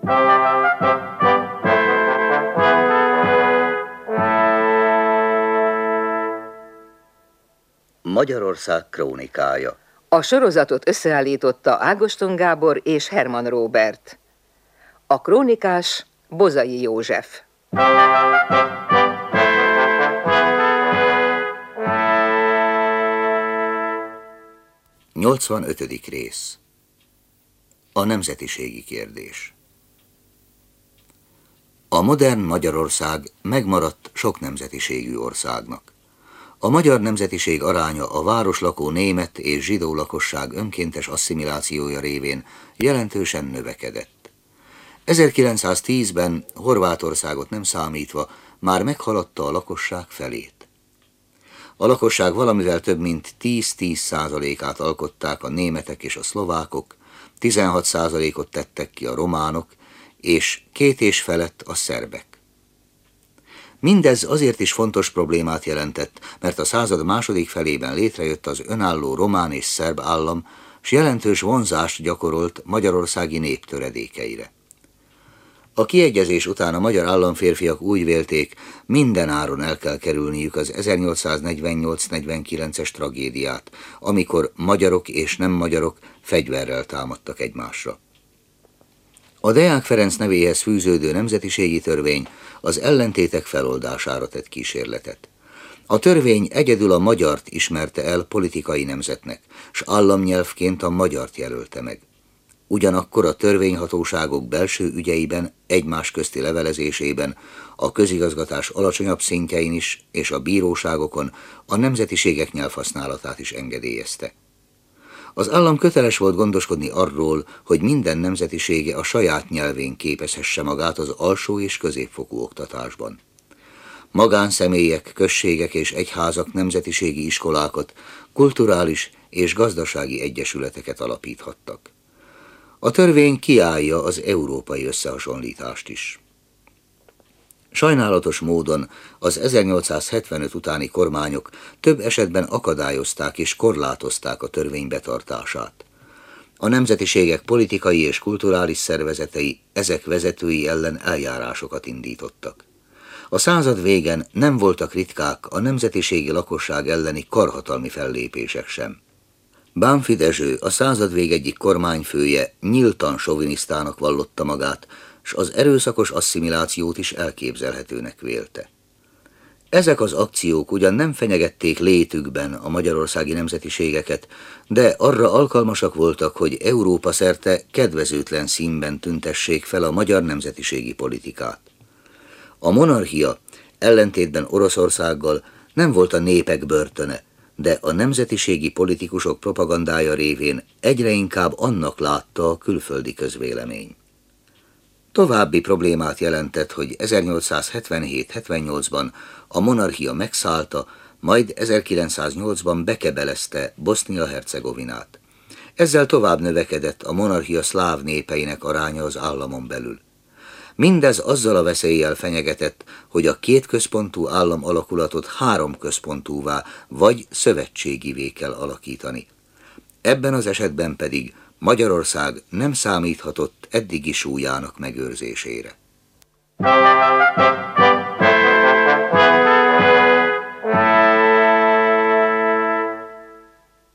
Magyarország krónikája. A sorozatot összeállította Ágoston Gábor és Herman Róbert. A krónikás Bozai József. 85. rész. A nemzetiségi kérdés. A modern Magyarország megmaradt sok nemzetiségű országnak. A magyar nemzetiség aránya a városlakó német és zsidó lakosság önkéntes asszimilációja révén jelentősen növekedett. 1910-ben Horvátországot nem számítva már meghaladta a lakosság felét. A lakosság valamivel több mint 10% alkották a németek és a szlovákok, 16%-ot tettek ki a románok, és 2,5 felett a szerbek. Mindez azért is fontos problémát jelentett, mert a század második felében létrejött az önálló román és szerb állam, s jelentős vonzást gyakorolt magyarországi nép töredékeire. A kiegyezés után a magyar államférfiak úgy vélték, minden áron el kell kerülniük az 1848-49-es tragédiát, amikor magyarok és nem magyarok fegyverrel támadtak egymásra. A Deák Ferenc nevéhez fűződő nemzetiségi törvény az ellentétek feloldására tett kísérletet. A törvény egyedül a magyart ismerte el politikai nemzetnek, s államnyelvként a magyart jelölte meg. Ugyanakkor a törvényhatóságok belső ügyeiben, egymás közti levelezésében, a közigazgatás alacsonyabb szintjein is és a bíróságokon a nemzetiségek nyelvhasználatát is engedélyezte. Az állam köteles volt gondoskodni arról, hogy minden nemzetisége a saját nyelvén képezhesse magát az alsó és középfokú oktatásban. Magánszemélyek, községek és egyházak nemzetiségi iskolákat, kulturális és gazdasági egyesületeket alapíthattak. A törvény kiállja az európai összehasonlítást is. Sajnálatos módon az 1875 utáni kormányok több esetben akadályozták és korlátozták a törvény betartását. A nemzetiségek politikai és kulturális szervezetei ezek vezetői ellen eljárásokat indítottak. A század végén nem voltak ritkák a nemzetiségi lakosság elleni karhatalmi fellépések sem. Bánffy Dezső, a századvég egyik kormányfője nyíltan sovinisztának vallotta magát, s az erőszakos asszimilációt is elképzelhetőnek vélte. Ezek az akciók ugyan nem fenyegették létükben a magyarországi nemzetiségeket, de arra alkalmasak voltak, hogy Európa szerte kedvezőtlen színben tüntessék fel a magyar nemzetiségi politikát. A monarchia ellentétben Oroszországgal nem volt a népek börtöne, de a nemzetiségi politikusok propagandája révén egyre inkább annak látta a külföldi közvélemény. További problémát jelentett, hogy 1877-78-ban a monarchia megszállta, majd 1908-ban bekebelezte Bosznia-Hercegovinát. Ezzel tovább növekedett a monarchia szláv népeinek aránya az államon belül. Mindez azzal a veszéllyel fenyegetett, hogy a kétközpontú állam alakulatot háromközpontúvá vagy szövetségivé kell alakítani. Ebben az esetben pedig Magyarország nem számíthatott eddigi súlyának megőrzésére.